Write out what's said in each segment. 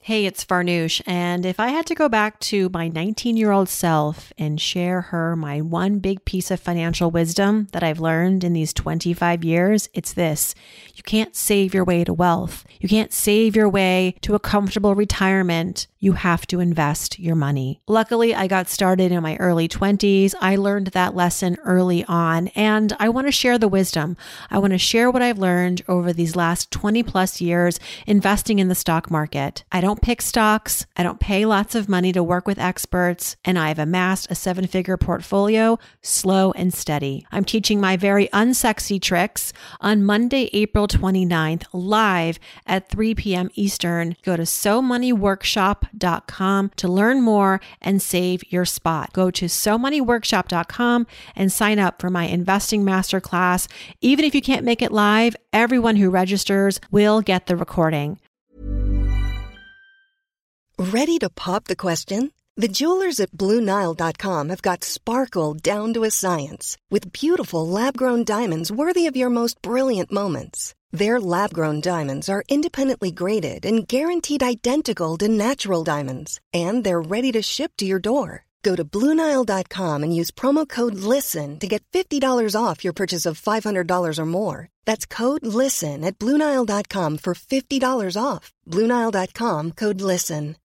Hey, it's Farnoosh, and if I had to go back to my 19-year-old self and share her my one big piece of financial wisdom that I've learned in these 25 years, it's this. You can't save your way to wealth. You can't save your way to a comfortable retirement. You have to invest your money. Luckily, I got started in my early 20s. I learned that lesson early on, and I want to share the wisdom. I want to share what I've learned over these last 20 plus years investing in the stock market. I don't pick stocks. I don't pay lots of money to work with experts, and I've amassed a 7-figure portfolio slow and steady. I'm teaching my very unsexy tricks on Monday, April 29th, live at 3 p.m. Eastern. Go to SoMoneyWorkshop.com to learn more and save your spot. Go to SoMoneyWorkshop.com and sign up for my investing masterclass. Even if you can't make it live, everyone who registers will get the recording. Ready to pop the question? The jewelers at BlueNile.com have got sparkle down to a science with beautiful lab-grown diamonds worthy of your most brilliant moments. Their lab-grown diamonds are independently graded and guaranteed identical to natural diamonds, and they're ready to ship to your door. Go to BlueNile.com and use promo code LISTEN to get $50 off your purchase of $500 or more. That's code LISTEN at BlueNile.com for $50 off. BlueNile.com, code LISTEN.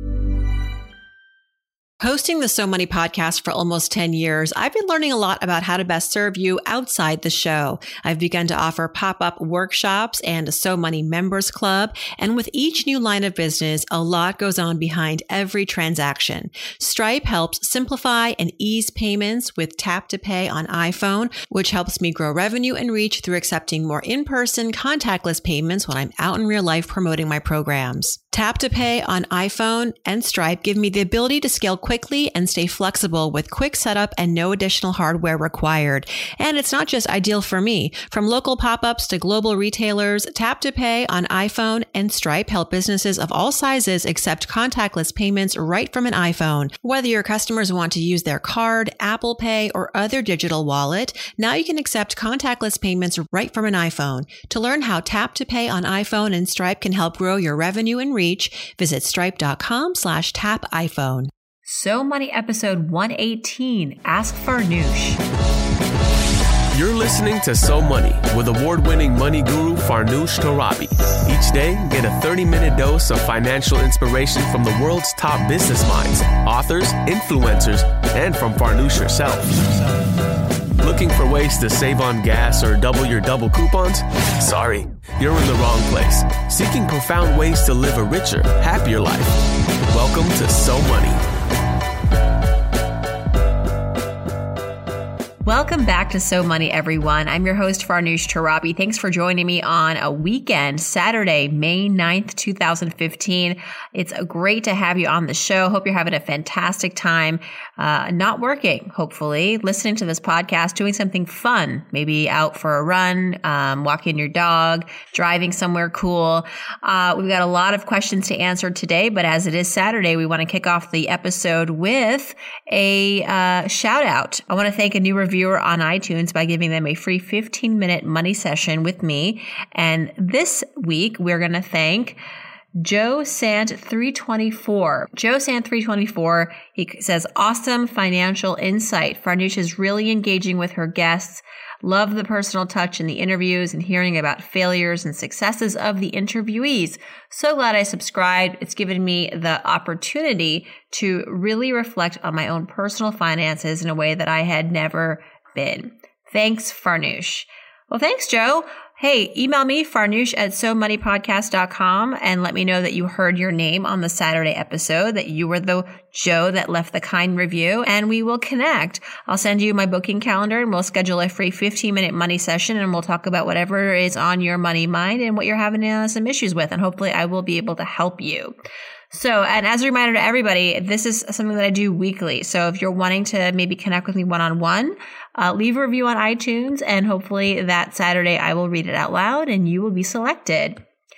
Hosting the So Money podcast for almost 10 years, I've been learning a lot about how to best serve you outside the show. I've begun to offer pop-up workshops and a So Money members club. And with each new line of business, a lot goes on behind every transaction. Stripe helps simplify and ease payments with Tap to Pay on iPhone, which helps me grow revenue and reach through accepting more in-person contactless payments when I'm out in real life promoting my programs. Tap to Pay on iPhone and Stripe give me the ability to scale quickly and stay flexible with quick setup and no additional hardware required. And it's not just ideal for me. From local pop-ups to global retailers, Tap to Pay on iPhone and Stripe help businesses of all sizes accept contactless payments right from an iPhone. Whether your customers want to use their card, Apple Pay, or other digital wallet, now you can accept contactless payments right from an iPhone. To learn how Tap to Pay on iPhone and Stripe can help grow your revenue and reach, visit stripe.com/tap iPhone. So Money episode 118, Ask Farnoosh. You're listening to So Money with award-winning money guru Farnoosh Torabi. Each day, get a 30-minute dose of financial inspiration from the world's top business minds, authors, influencers, and from Farnoosh herself. Looking for ways to save on gas or double your double coupons? Sorry, you're in the wrong place. Seeking profound ways to live a richer, happier life. Welcome to So Money. Welcome back to So Money, everyone. I'm your host, Farnoosh Torabi. Thanks for joining me on a weekend, Saturday, May 9th, 2015. It's great to have you on the show. Hope you're having a fantastic time, not working, hopefully, listening to this podcast, doing something fun, maybe out for a run, walking your dog, driving somewhere cool. We've got a lot of questions to answer today, but as it is Saturday, we want to kick off the episode with a shout out. I want to thank a new reviewer on iTunes by giving them a free 15-minute money session with me. And this week, we're going to thank Joe Sant 324. Joe Sant 324, he says, awesome financial insight. Farnoosh is really engaging with her guests. Love the personal touch in the interviews and hearing about failures and successes of the interviewees. So glad I subscribed. It's given me the opportunity to really reflect on my own personal finances in a way that I had never been. Thanks, Farnoosh. Well, thanks, Joe. Hey, email me, farnoosh@somoneypodcast.com, and let me know that you heard your name on the Saturday episode, that you were the Joe that left the kind review, and we will connect. I'll send you my booking calendar, and we'll schedule a free 15-minute money session, and we'll talk about whatever is on your money mind and what you're having some issues with, and hopefully I will be able to help you. So, and as a reminder to everybody, this is something that I do weekly. So if you're wanting to maybe connect with me one-on-one, leave a review on iTunes, and hopefully that Saturday I will read it out loud and you will be selected.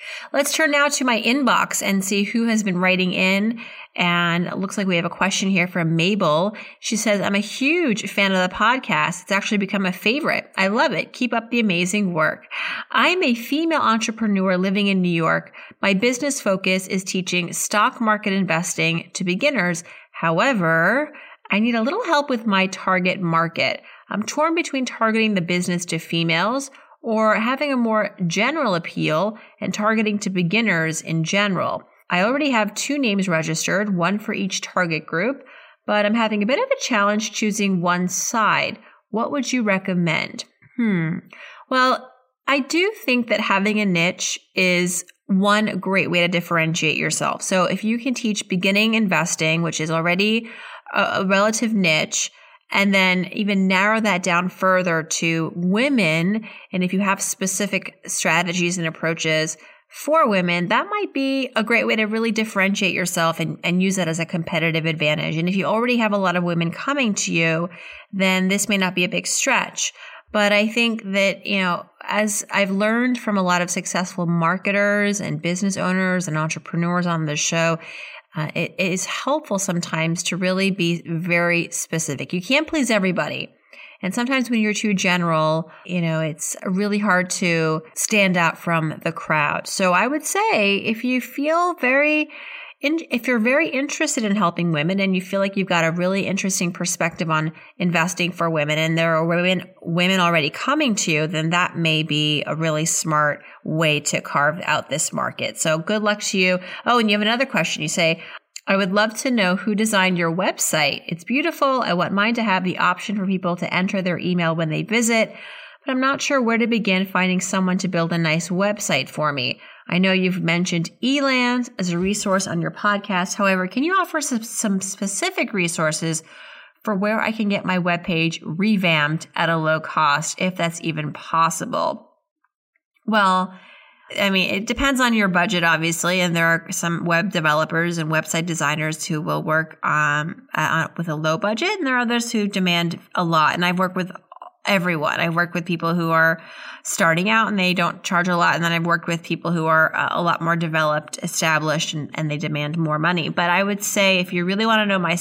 Let's turn now to my inbox and see who has been writing in. And it looks like we have a question here from Mabel. She says, I'm a huge fan of the podcast. It's actually become a favorite. I love it. Keep up the amazing work. I'm a female entrepreneur living in New York. My business focus is teaching stock market investing to beginners. However, I need a little help with my target market. I'm torn between targeting the business to females or having a more general appeal and targeting to beginners in general. I already have 2 names registered, one for each target group, but I'm having a bit of a challenge choosing one side. What would you recommend? Well, I do think that having a niche is one great way to differentiate yourself. So if you can teach beginning investing, which is already a relative niche, and then even narrow that down further to women, and if you have specific strategies and approaches for women, that might be a great way to really differentiate yourself and use that as a competitive advantage. And if you already have a lot of women coming to you, then this may not be a big stretch. But I think that, as I've learned from a lot of successful marketers and business owners and entrepreneurs on the show, it is helpful sometimes to really be very specific. You can't please everybody. And sometimes when you're too general, it's really hard to stand out from the crowd. So I would say if you're very interested in helping women and you feel like you've got a really interesting perspective on investing for women and there are women already coming to you, then that may be a really smart way to carve out this market. So good luck to you. Oh, and you have another question. You say, I would love to know who designed your website. It's beautiful. I want mine to have the option for people to enter their email when they visit, but I'm not sure where to begin finding someone to build a nice website for me. I know you've mentioned Elance as a resource on your podcast. However, can you offer some specific resources for where I can get my webpage revamped at a low cost, if that's even possible? Well, it depends on your budget, obviously, and there are some web developers and website designers who will work with a low budget, and there are others who demand a lot. And I've worked with everyone. I've worked with people who are starting out and they don't charge a lot, and then I've worked with people who are a lot more developed, established, and they demand more money. But I would say if you really want to know my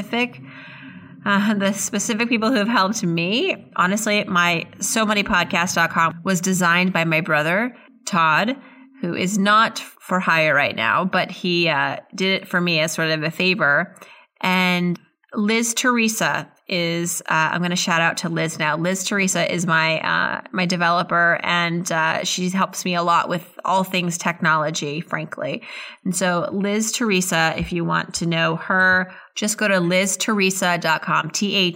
the specific people who have helped me, honestly, my SoMoneyPodcast.com was designed by my brother, Todd, who is not for hire right now, but he did it for me as sort of a favor. And Liz Teresa is, I'm going to shout out to Liz now. Liz Teresa is my developer, and she helps me a lot with all things technology, frankly. And so Liz Teresa, if you want to know her, just go to lizteresa.com,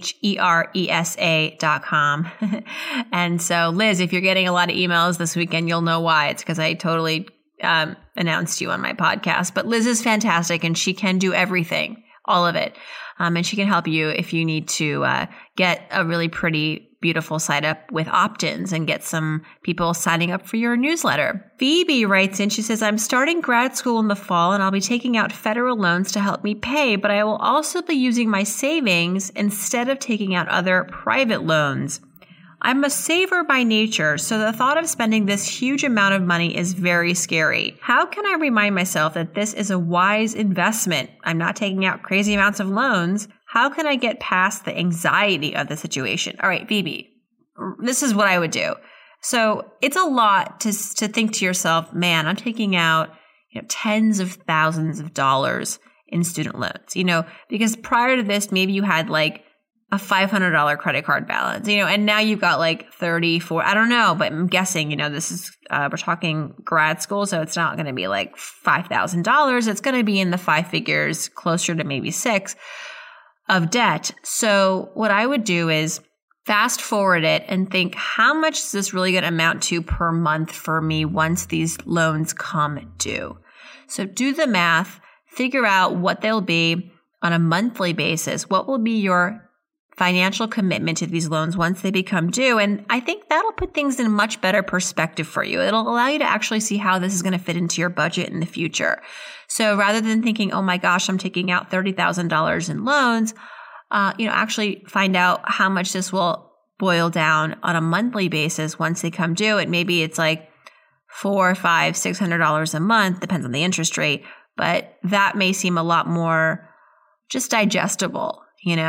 THERESA.com. And so Liz, if you're getting a lot of emails this weekend, you'll know why. It's because I totally announced you on my podcast. But Liz is fantastic, and she can do everything, all of it. And she can help you if you need to get a really pretty, beautiful site up with opt-ins and get some people signing up for your newsletter. Phoebe writes in, she says, I'm starting grad school in the fall and I'll be taking out federal loans to help me pay, but I will also be using my savings instead of taking out other private loans. I'm a saver by nature, so the thought of spending this huge amount of money is very scary. How can I remind myself that this is a wise investment? I'm not taking out crazy amounts of loans. How can I get past the anxiety of the situation? All right, Phoebe, this is what I would do. So it's a lot to think to yourself, man, I'm taking out tens of thousands of dollars in student loans, because prior to this, maybe you had like a $500 credit card balance, and now you've got like 30, 40, I don't know, but I'm guessing, this is, we're talking grad school, so it's not going to be like $5,000. It's going to be in the 5 figures, closer to maybe 6 of debt. So what I would do is fast forward it and think, how much is this really going to amount to per month for me once these loans come due? So do the math, figure out what they'll be on a monthly basis. What will be your financial commitment to these loans once they become due? And I think that'll put things in much better perspective for you. It'll allow you to actually see how this is going to fit into your budget in the future. So rather than thinking, oh my gosh, I'm taking out $30,000 in loans, actually find out how much this will boil down on a monthly basis once they come due. And maybe it's like $400, $500, $600 a month, depends on the interest rate, but that may seem a lot more just digestible,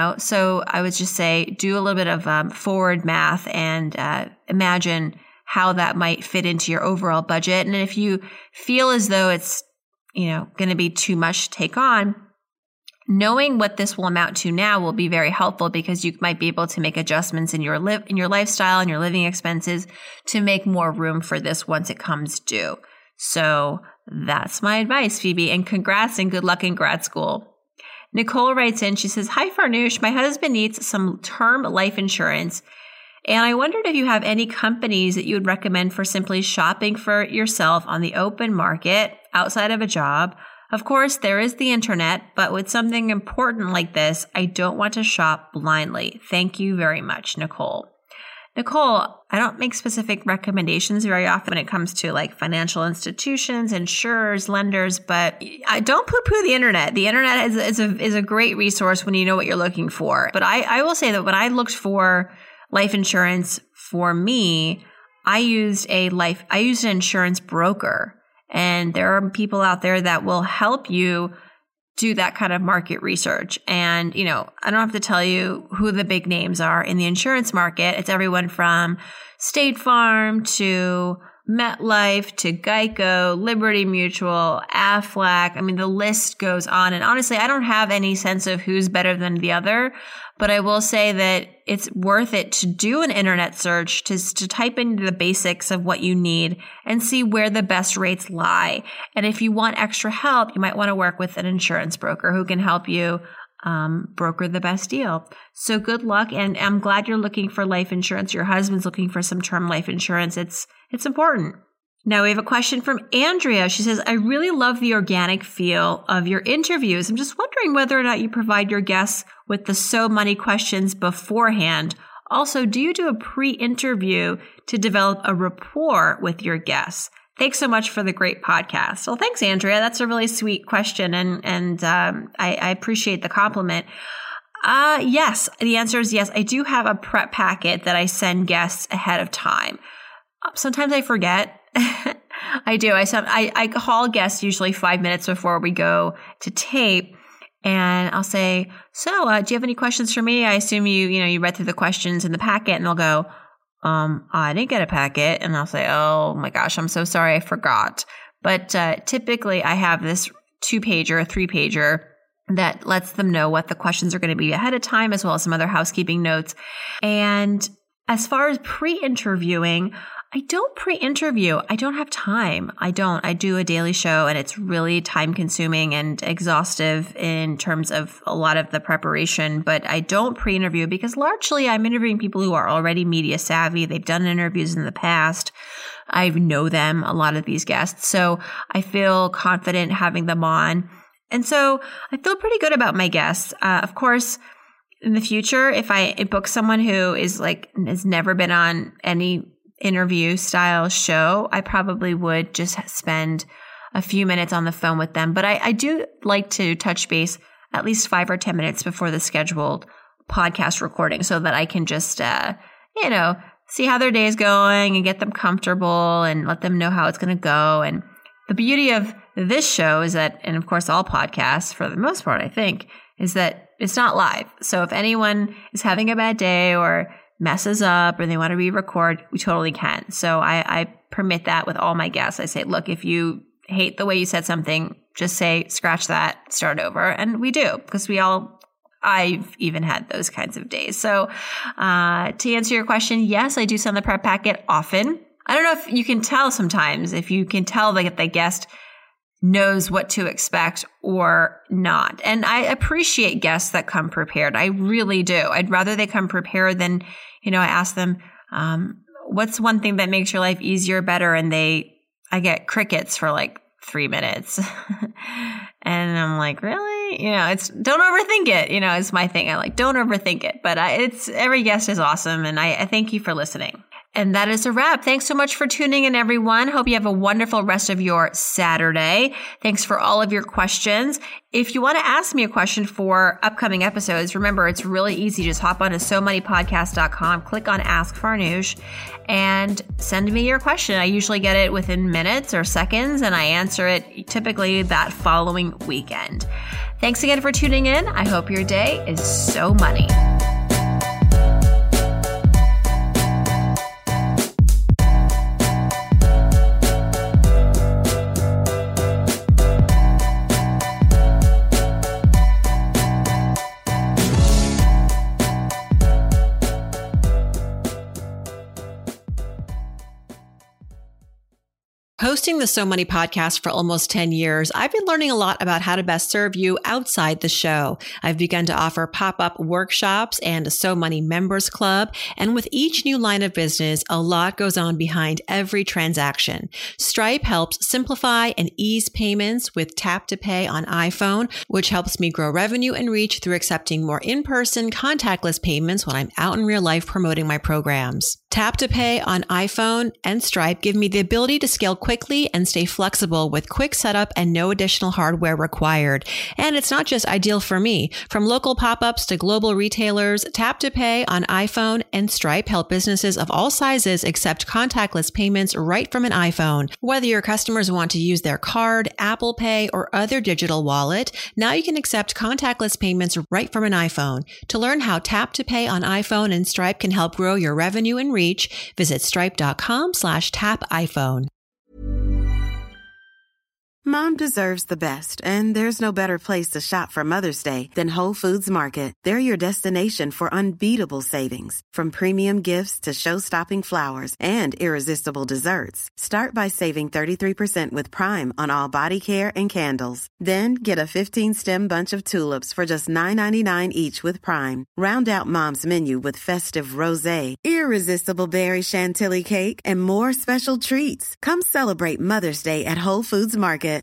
So I would just say do a little bit of forward math and imagine how that might fit into your overall budget. And if you feel as though it's, going to be too much to take on, knowing what this will amount to now will be very helpful because you might be able to make adjustments in your lifestyle and your living expenses to make more room for this once it comes due. So that's my advice, Phoebe, and congrats and good luck in grad school. Nicole writes in, she says, "Hi, Farnoosh. My husband needs some term life insurance, and I wondered if you have any companies that you would recommend for simply shopping for yourself on the open market outside of a job. Of course, there is the internet, but with something important like this, I don't want to shop blindly. Thank you very much, Nicole." Nicole, I don't make specific recommendations very often when it comes to like financial institutions, insurers, lenders, but I don't poo-poo the internet. The internet is a great resource when you know what you're looking for. But I will say that when I looked for life insurance for me, I used an insurance broker. And there are people out there that will help you do that kind of market research. And, I don't have to tell you who the big names are in the insurance market. It's everyone from State Farm to MetLife to Geico, Liberty Mutual, Aflac. I mean, the list goes on. And honestly, I don't have any sense of who's better than the other, but I will say that it's worth it to do an internet search, to type into the basics of what you need and see where the best rates lie. And if you want extra help, you might want to work with an insurance broker who can help you broker the best deal. So good luck. And I'm glad you're looking for life insurance. Your husband's looking for some term life insurance. It's important. Now we have a question from Andrea. She says, "I really love the organic feel of your interviews. I'm just wondering whether or not you provide your guests with the So Money questions beforehand. Also, do you do a pre-interview to develop a rapport with your guests? Thanks so much for the great podcast." Well, thanks, Andrea. That's a really sweet question, and I appreciate the compliment. Yes, the answer is yes. I do have a prep packet that I send guests ahead of time. Sometimes I forget. I do. I call guests usually 5 minutes before we go to tape, and I'll say, "So, do you have any questions for me? I assume you read through the questions in the packet," and they'll go, "I didn't get a packet." And I'll say, "Oh my gosh, I'm so sorry, I forgot." But typically I have this 2-pager, 3-pager that lets them know what the questions are going to be ahead of time, as well as some other housekeeping notes. And as far as pre-interviewing, I don't pre-interview. I don't have time. I do a daily show and it's really time consuming and exhaustive in terms of a lot of the preparation, but I don't pre-interview because largely I'm interviewing people who are already media savvy. They've done interviews in the past. I know them, a lot of these guests. So I feel confident having them on. And so I feel pretty good about my guests. Of course, in the future, if I book someone who has never been on any interview style show, I probably would just spend a few minutes on the phone with them. But I do like to touch base at least 5 or 10 minutes before the scheduled podcast recording so that I can just, see how their day is going and get them comfortable and let them know how it's going to go. And the beauty of this show is that, and of course all podcasts for the most part, I think, is that it's not live. So if anyone is having a bad day or messes up or they want to re-record, we totally can. So I permit that with all my guests. I say, look, if you hate the way you said something, just say, scratch that, start over. And we do, because I've even had those kinds of days. So to answer your question, yes, I do send the prep packet often. I don't know if you can tell sometimes, if you can tell that the guest knows what to expect or not. And I appreciate guests that come prepared. I really do. I'd rather they come prepared than, I ask them, what's one thing that makes your life easier, better? And I get crickets for 3 minutes. And I'm like, really? Don't overthink it. It's my thing. I don't overthink it, but every guest is awesome. And I thank you for listening. And that is a wrap. Thanks so much for tuning in, everyone. Hope you have a wonderful rest of your Saturday. Thanks for all of your questions. If you want to ask me a question for upcoming episodes, remember, it's really easy. Just hop on to SoMoneyPodcast.com, click on Ask Farnoosh, and send me your question. I usually get it within minutes or seconds, and I answer it typically that following weekend. Thanks again for tuning in. I hope your day is so money. Hosting the So Money podcast for almost 10 years, I've been learning a lot about how to best serve you outside the show. I've begun to offer pop-up workshops and a So Money members club. And with each new line of business, a lot goes on behind every transaction. Stripe helps simplify and ease payments with Tap to Pay on iPhone, which helps me grow revenue and reach through accepting more in-person contactless payments when I'm out in real life promoting my programs. Tap to Pay on iPhone and Stripe give me the ability to scale quickly and stay flexible with quick setup and no additional hardware required. And it's not just ideal for me. From local pop-ups to global retailers, Tap to Pay on iPhone and Stripe help businesses of all sizes accept contactless payments right from an iPhone. Whether your customers want to use their card, Apple Pay, or other digital wallet, now you can accept contactless payments right from an iPhone. To learn how Tap to Pay on iPhone and Stripe can help grow your revenue and reach, visit stripe.com/tapiphone. Mom deserves the best, and there's no better place to shop for Mother's Day than Whole Foods Market. They're your destination for unbeatable savings, from premium gifts to show-stopping flowers and irresistible desserts. Start by saving 33% with Prime on all body care and candles. Then get a 15-stem bunch of tulips for just $9.99 each with Prime. Round out Mom's menu with festive rosé, irresistible berry chantilly cake, and more special treats. Come celebrate Mother's Day at Whole Foods Market.